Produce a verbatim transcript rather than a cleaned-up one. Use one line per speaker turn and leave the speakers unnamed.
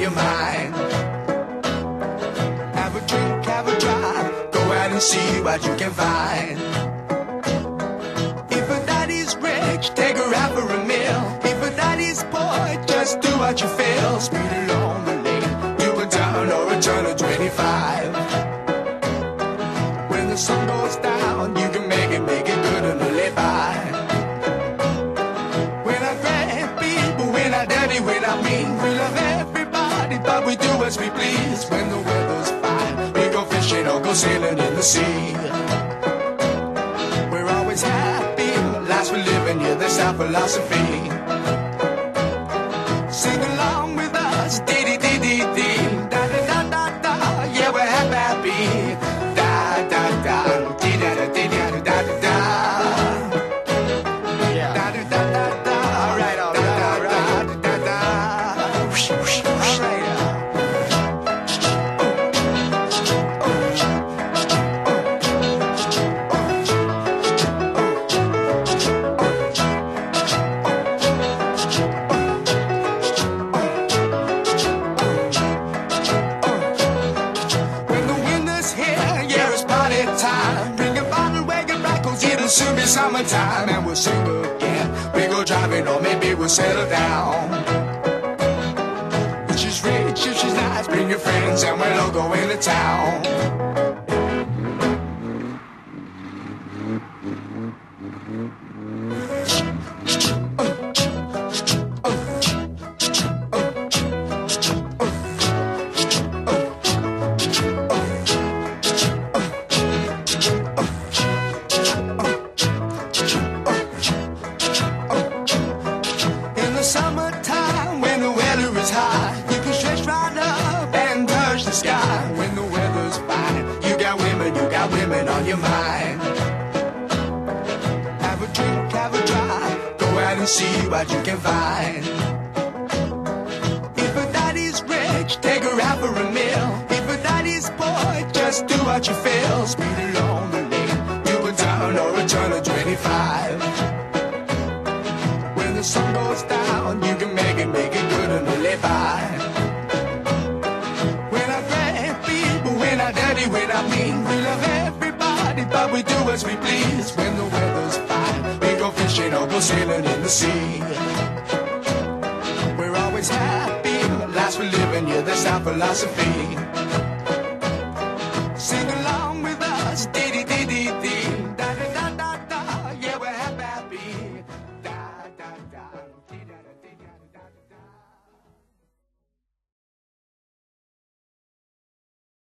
your mind. Have a drink, have a drive, go out and see what you can find. If a daddy's rich, take her out for a meal. If a daddy's poor, just do what you feel. Speed along the lane, do a down or a turn of twenty-five. When the sun goes down, you can make it, make it good and live by. When I grab people, when I dirty, when I mean, we love everybody, but we do as we please. When the weather's fine, we go fishing or go sailing in the sea. We're always happy, lives we live in, yeah, that's our philosophy. Sing along with us, dee dee dee dee dee, da da da da da, yeah, we're happy, da da da, dee da da dee da da da da, yeah, da da da da da, all right, all right, all right, da da da, whoosh whoosh, all right. Soon be summertime and we'll sing again. We go driving or maybe we'll settle down. If she's rich, if she's nice, bring your friends and we'll all go into town. Summertime, when the weather is high, you can stretch right up and touch the sky. When the weather's fine, you got women, you got women on your mind. Have a drink, have a drive, go out and see what you can find. If a daddy's rich, take her out for a meal. If a daddy's poor, just do what you feel. Speed along the lane, you go down or a turn of twenty-five. When the sun goes down, you can make it, make it good and live by. When I grab people, when I dirty, when I mean, we love everybody, but we do as we please. When the weather's fine, we go fishing or go sailing in the sea. We're always happy, lives we live in, yeah, that's our philosophy.